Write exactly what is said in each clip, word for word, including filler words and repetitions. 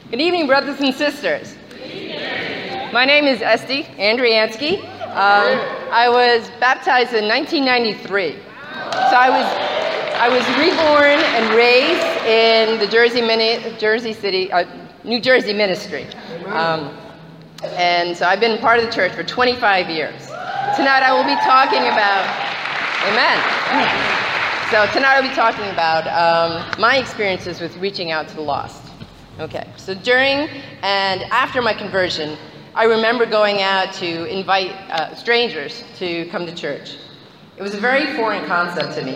Good evening, brothers and sisters. My name is Esty Andriansky. Um, I was baptized in nineteen ninety-three. So I was, I was reborn and raised in the Jersey, Mini, Jersey City, uh, New Jersey ministry. Um, and so I've been part of the church for twenty-five years. Tonight I will be talking about, amen. So tonight I'll be talking about um, my experiences with reaching out to the lost. Okay, so during and after my conversion, I remember going out to invite uh, strangers to come to church. It was a very foreign concept to me,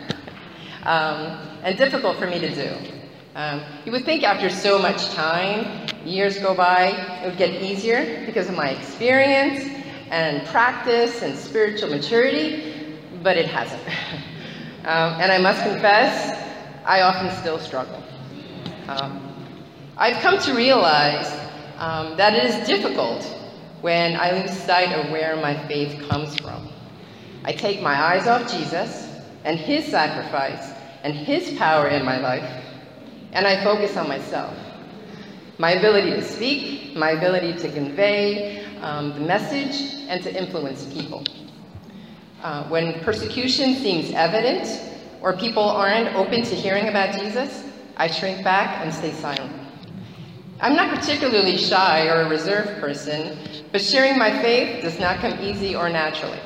um, and difficult for me to do. Um, you would think after so much time, years go by, it would get easier because of my experience and practice and spiritual maturity, but it hasn't. Um, and I must confess, I often still struggle. Um, I've come to realize um, that it is difficult when I lose sight of where my faith comes from. I take my eyes off Jesus and his sacrifice and his power in my life, and I focus on myself. My ability to speak, my ability to convey um, the message, and to influence people. Uh, when persecution seems evident, or people aren't open to hearing about Jesus, I shrink back and stay silent. I'm not particularly shy or a reserved person, but sharing my faith does not come easy or naturally.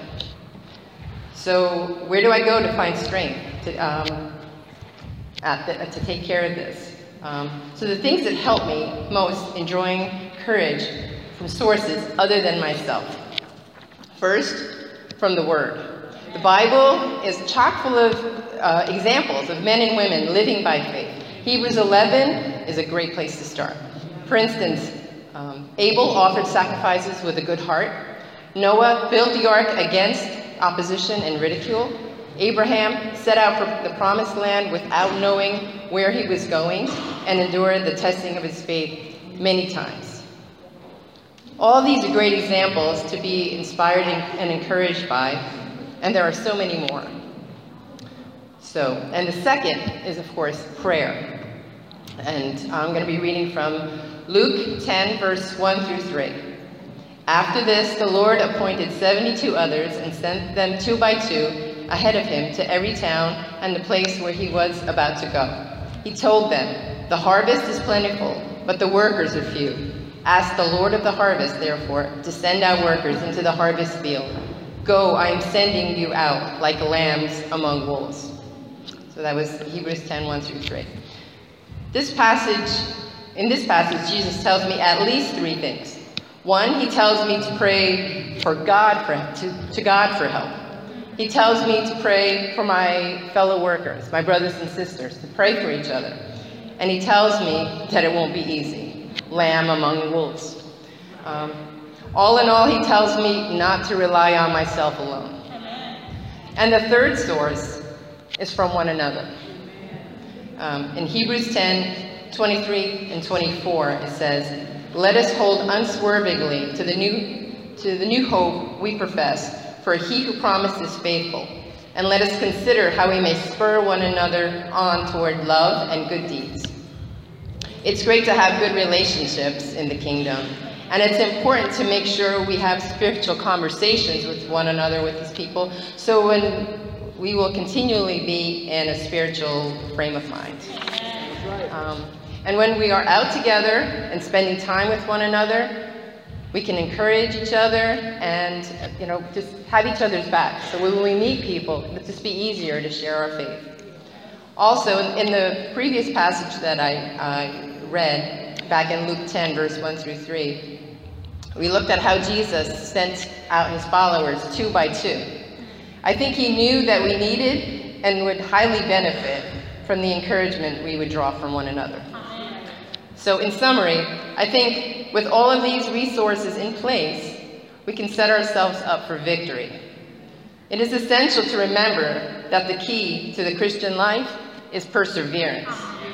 So where do I go to find strength to, um, at the, to take care of this? Um, so the things that help me most in drawing courage from sources other than myself. First, from the Word. The Bible is chock full of uh, examples of men and women living by faith. Hebrews eleven is a great place to start. For instance, um, Abel offered sacrifices with a good heart. Noah built the ark against opposition and ridicule. Abraham set out for the promised land without knowing where he was going and endured the testing of his faith many times. All these are great examples to be inspired and encouraged by, and there are so many more. So, and the second is, of course, prayer. And I'm going to be reading from Luke ten, verse one through three. After this, the Lord appointed seventy-two others and sent them two by two ahead of him to every town and the place where he was about to go. He told them, "The harvest is plentiful, but the workers are few. Ask the Lord of the harvest, therefore, to send out workers into the harvest field. Go, I am sending you out like lambs among wolves." So that was Hebrews ten, one through three. This passage, in this passage, Jesus tells me at least three things. One, he tells me to pray for God for to, to God for help. He tells me to pray for my fellow workers, my brothers and sisters, to pray for each other. And he tells me that it won't be easy. Lamb among wolves. Um, all in all, he tells me not to rely on myself alone. And the third source is from one another. Um, in Hebrews ten, twenty-three and twenty-four, it says, "Let us hold unswervingly to the new, to the new hope we profess, for he who promised is faithful. And let us consider how we may spur one another on toward love and good deeds." It's great to have good relationships in the kingdom, and it's important to make sure we have spiritual conversations with one another, with these people, so when we will continually be in a spiritual frame of mind. Um, and when we are out together and spending time with one another, we can encourage each other and, you know, just have each other's back. So when we meet people, it'll just be easier to share our faith. Also, in the previous passage that I, I read, back in Luke ten, verse one through three, we looked at how Jesus sent out his followers two by two. I think he knew that we needed and would highly benefit from the encouragement we would draw from one another. So in summary, I think with all of these resources in place, we can set ourselves up for victory. It is essential to remember that the key to the Christian life is perseverance.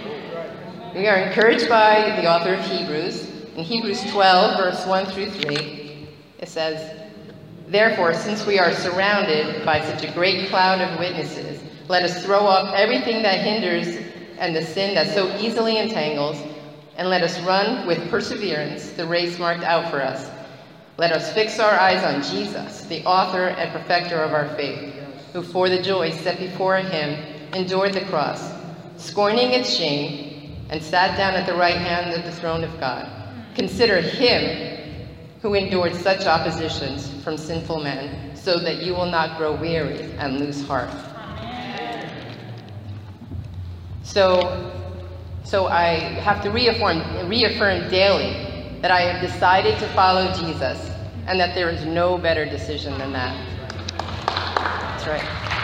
We are encouraged by the author of Hebrews. In Hebrews twelve, verse one through three, it says, "Therefore, since we are surrounded by such a great cloud of witnesses, let us throw off everything that hinders and the sin that so easily entangles, and let us run with perseverance the race marked out for us. Let us fix our eyes on Jesus, the author and perfecter of our faith, who for the joy set before him endured the cross, scorning its shame, and sat down at the right hand of the throne of God. Consider him who endured such oppositions from sinful men, so that you will not grow weary and lose heart. So, so I have to reaffirm, reaffirm daily that I have decided to follow Jesus, and that there is no better decision than that. That's right.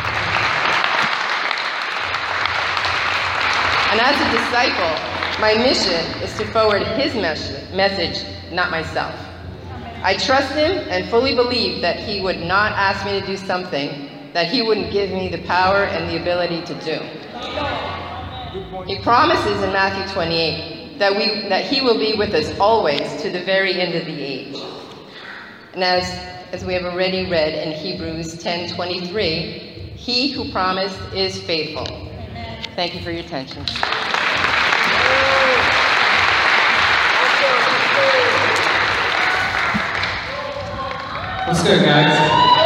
And as a disciple, my mission is to forward his mes- message, not myself. I trust him and fully believe that he would not ask me to do something that he wouldn't give me the power and the ability to do. He promises in Matthew twenty-eight that, we, that he will be with us always to the very end of the age. And as, as we have already read in Hebrews ten twenty-three, he who promised is faithful. Amen. Thank you for your attention. What's good, guys?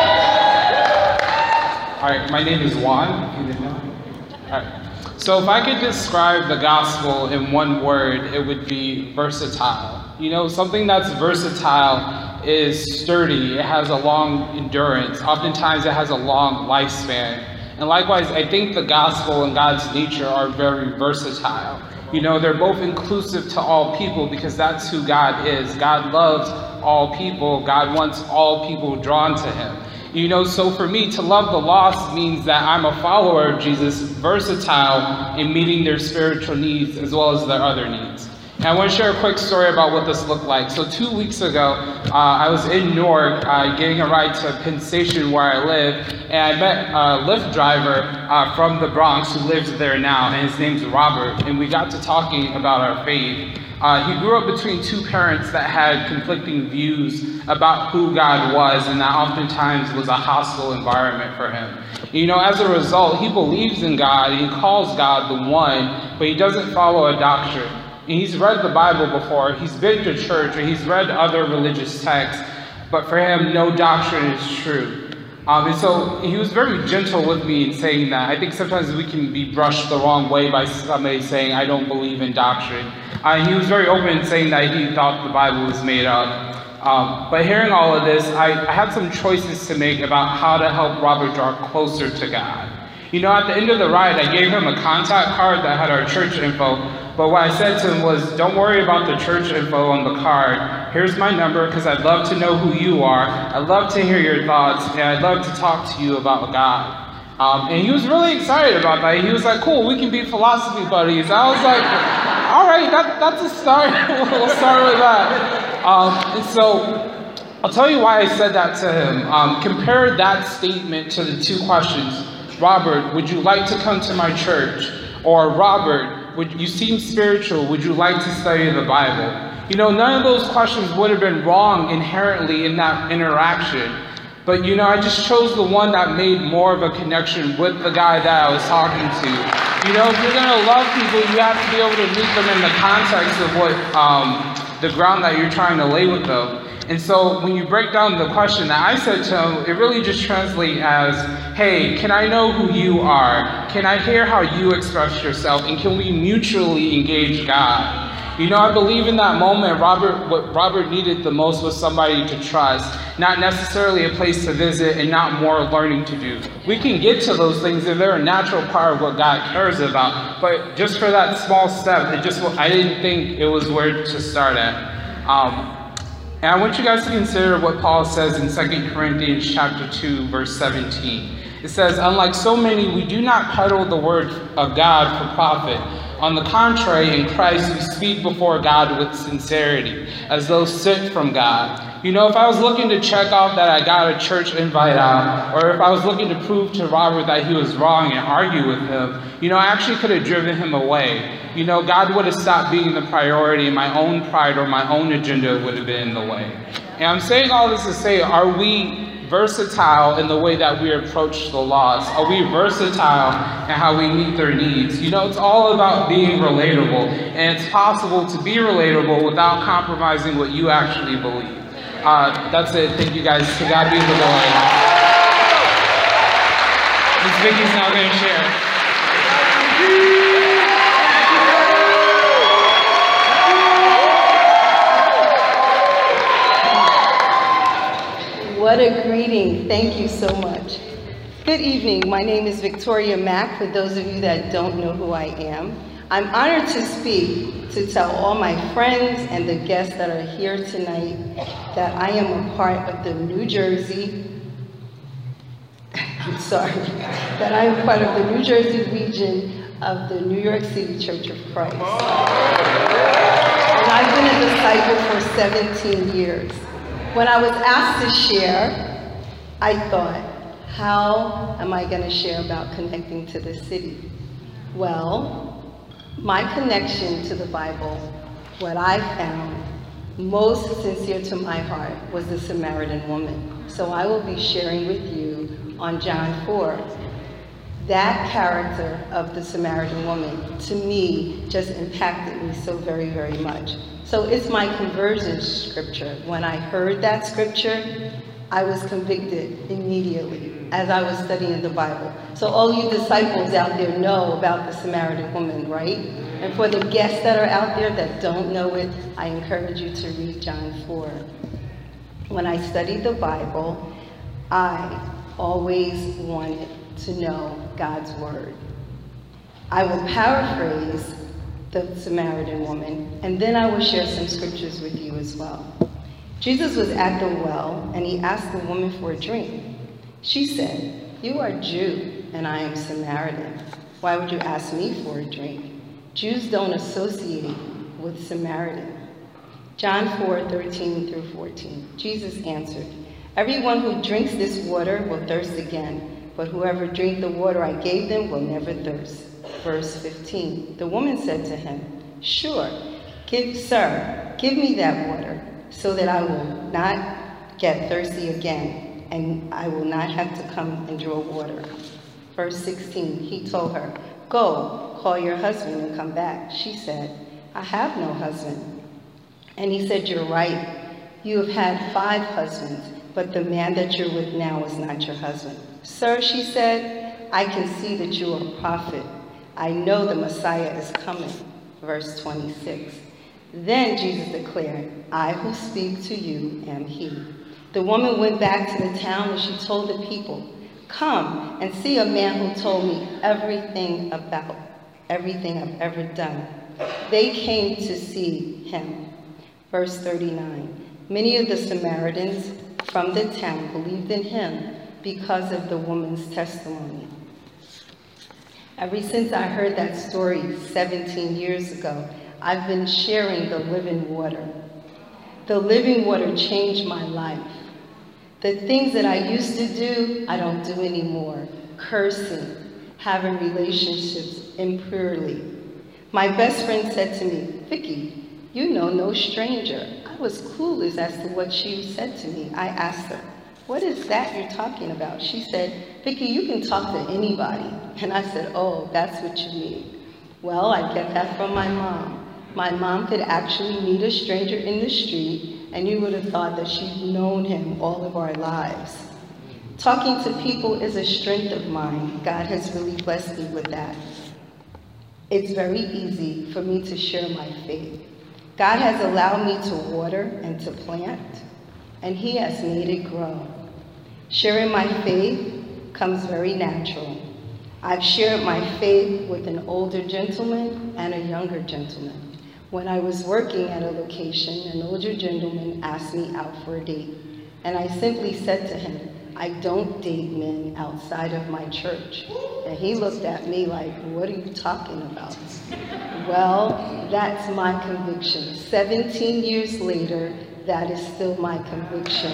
All right, my name is Juan. You didn't know? All right. So if I could describe the gospel in one word, it would be versatile. You know, something that's versatile is sturdy. It has a long endurance. Oftentimes it has a long lifespan. And likewise, I think the gospel and God's nature are very versatile. You know, they're both inclusive to all people because that's who God is. God loves all people. God wants all people drawn to him. You know, so for me, to love the lost means that I'm a follower of Jesus, versatile in meeting their spiritual needs as well as their other needs. And I want to share a quick story about what this looked like. So two weeks ago, uh, I was in Newark uh, getting a ride to Penn Station where I live, and I met a Lyft driver uh, from the Bronx who lives there now, and his name's Robert, and we got to talking about our faith. Uh, he grew up between two parents that had conflicting views about who God was, and that oftentimes was a hostile environment for him. You know, as a result, he believes in God, and he calls God the one, but he doesn't follow a doctrine. And he's read the Bible before, he's been to church, or he's read other religious texts, but for him, no doctrine is true. Um, and so he was very gentle with me in saying that. I think sometimes we can be brushed the wrong way by somebody saying, I don't believe in doctrine. Uh, he was very open in saying that he thought the Bible was made up. Um, but hearing all of this, I, I had some choices to make about how to help Robert draw closer to God. You know, at the end of the ride, I gave him a contact card that had our church info, but what I said to him was, don't worry about the church info on the card. Here's my number, because I'd love to know who you are. I'd love to hear your thoughts, and I'd love to talk to you about God. Um, and he was really excited about that. He was like, cool, we can be philosophy buddies. I was like, all right, that, that's a start. We'll start with that. Um, and so I'll tell you why I said that to him. Um, compare that statement to the two questions. Robert, would you like to come to my church? Or Robert, would you seem spiritual? Would you like to study the Bible? You know, none of those questions would have been wrong inherently in that interaction. But, you know, I just chose the one that made more of a connection with the guy that I was talking to. You know, if you're going to love people, you have to be able to meet them in the context of what, um, the ground that you're trying to lay with them. And so when you break down the question that I said to him, it really just translates as, hey, can I know who you are? Can I hear how you express yourself? And can we mutually engage God? You know, I believe in that moment, Robert, what Robert needed the most was somebody to trust, not necessarily a place to visit and not more learning to do. We can get to those things and they're a natural part of what God cares about, but just for that small step, it just, I didn't think it was where to start at. Um, and I want you guys to consider what Paul says in Second Corinthians chapter two, verse seventeen. It says, unlike so many, we do not peddle the word of God for profit. On the contrary, in Christ, we speak before God with sincerity, as though sent from God. You know, if I was looking to check off that I got a church invite out, or if I was looking to prove to Robert that he was wrong and argue with him, you know, I actually could have driven him away. You know, God would have stopped being the priority, and my own pride or my own agenda would have been in the way. And I'm saying all this to say, are we versatile in the way that we approach the lost? Are we versatile in how we meet their needs? You know, it's all about being relatable, and it's possible to be relatable without compromising what you actually believe. Uh, that's it. Thank you guys. To God be the glory. Miss Vicky's now going to share. What a greeting. Thank you so much. Good evening. My name is Victoria Mack. For those of you that don't know who I am, I'm honored to speak to tell all my friends and the guests that are here tonight that I am a part of the New Jersey, I'm sorry, that I am part of the New Jersey region of the New York City Church of Christ. And I've been a disciple for seventeen years. When I was asked to share, I thought, how am I going to share about connecting to the city? Well, my connection to the Bible, what I found most sincere to my heart, was the Samaritan woman. So I will be sharing with you on John four. That character of the Samaritan woman, to me, just impacted me so very, very much. So it's my conversion scripture. When I heard that scripture, I was convicted immediately as I was studying the Bible. So all you disciples out there know about the Samaritan woman, right? And for the guests that are out there that don't know it, I encourage you to read John four. When I studied the Bible, I always wanted to know God's word. I will paraphrase the Samaritan woman, and then I will share some scriptures with you as well. Jesus was at the well, and he asked the woman for a drink. She said, "You are Jew, and I am Samaritan. Why would you ask me for a drink?" Jews don't associate with Samaritan. John four, thirteen through fourteen. Jesus answered, "Everyone who drinks this water will thirst again, but whoever drinks the water I gave them will never thirst." Verse fifteen. The woman said to him, "Sure, give, sir, give me that water, so that I will not get thirsty again, and I will not have to come and draw water." Verse sixteen. He told her, "Go, call your husband and come back." She said, "I have no husband." And he said, "You're right. You have had five husbands, but the man that you're with now is not your husband." "Sir," she said, "I can see that you are a prophet. I know the Messiah is coming." Verse twenty-six. Then Jesus declared, "I who speak to you am he." The woman went back to the town and she told the people, "Come and see a man who told me everything about everything I've ever done." They came to see him. Verse thirty-nine. Many of the Samaritans from the town believed in him because of the woman's testimony. Ever since I heard that story seventeen years ago, I've been sharing the living water. The living water changed my life. The things that I used to do, I don't do anymore. Cursing, having relationships impurely. My best friend said to me, "Vicky, you know no stranger." I was clueless as to what she said to me. I asked her, "What is that you're talking about?" She said, "Vicky, you can talk to anybody." And I said, "Oh, that's what you mean." Well, I get that from my mom. My mom could actually meet a stranger in the street, and you would have thought that she'd known him all of our lives. Talking to people is a strength of mine. God has really blessed me with that. It's very easy for me to share my faith. God has allowed me to water and to plant, and he has made it grow. Sharing my faith comes very natural. I've shared my faith with an older gentleman and a younger gentleman. When I was working at a location, an older gentleman asked me out for a date, and I simply said to him, "I don't date men outside of my church." And he looked at me like, "What are you talking about?" Well, that's my conviction. seventeen years later, that is still my conviction.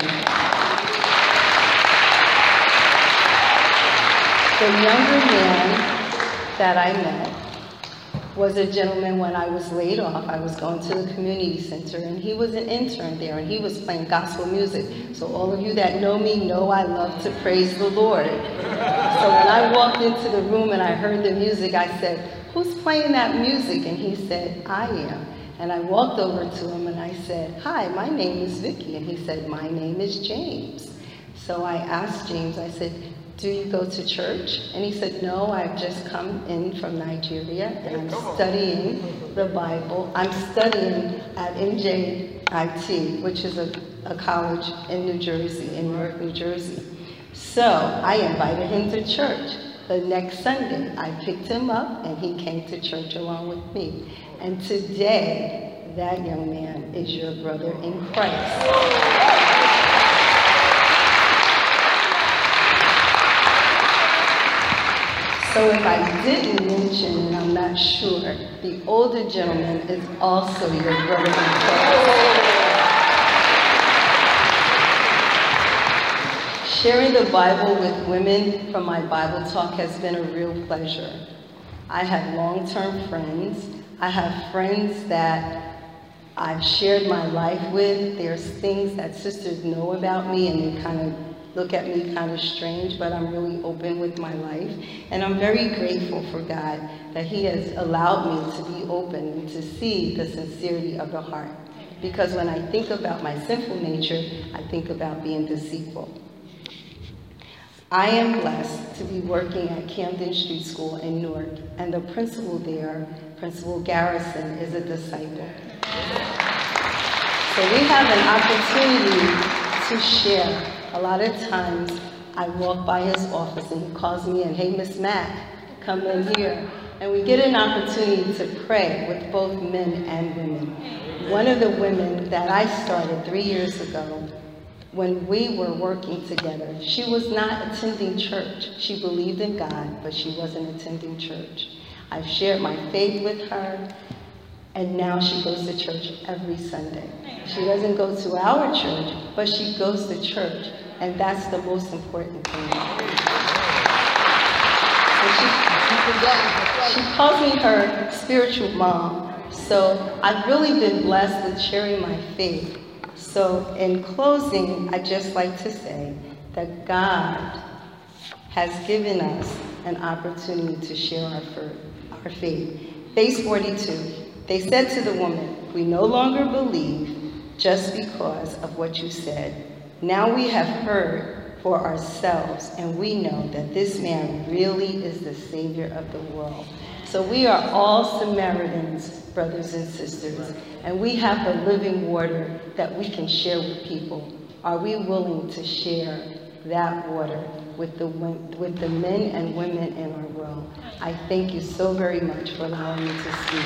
The younger man that I met was a gentleman when I was laid off. I was going to the community center, and he was an intern there, and he was playing gospel music. So all of you that know me know I love to praise the Lord. So when I walked into the room and I heard the music, I said, "Who's playing that music?" And he said, "I am." And I walked over to him and I said, "Hi, my name is Vicky." And he said, "My name is James." So I asked James, I said, "Do you go to church?" And he said, "No, I've just come in from Nigeria and I'm studying the Bible. I'm studying at N J I T, which is a, a college in New Jersey, in Newark, New Jersey." So I invited him to church. The next Sunday, I picked him up and he came to church along with me. And today, that young man is your brother in Christ. So if I didn't mention, and I'm not sure, the older gentleman is also your brother in Christ. Sharing the Bible with women from my Bible talk has been a real pleasure. I have long-term friends. I have friends that I've shared my life with. There's things that sisters know about me and they kind of look at me kind of strange, but I'm really open with my life. And I'm very grateful for God that He has allowed me to be open and to see the sincerity of the heart. Because when I think about my sinful nature, I think about being deceitful. I am blessed to be working at Camden Street School in Newark, and the principal there, Principal Garrison, is a disciple. So we have an opportunity to share. A lot of times I walk by his office and he calls me and, "Hey, Miss Mack, come in here." And we get an opportunity to pray with both men and women. One of the women that I started three years ago, when we were working together, she was not attending church. She believed in God, but she wasn't attending church. I've shared my faith with her, and now she goes to church every Sunday. She doesn't go to our church, but she goes to church, and that's the most important thing. So she, she calls me her spiritual mom, so I've really been blessed with sharing my faith. So in closing, I'd just like to say that God has given us an opportunity to share our, our faith. Base forty-two, they said to the woman, "We no longer believe just because of what you said. Now we have heard for ourselves, and we know that this man really is the Savior of the world." So we are all Samaritans, brothers and sisters, and we have the living water that we can share with people. Are we willing to share that water with the, with the men and women in our world? I thank you so very much for allowing me to speak.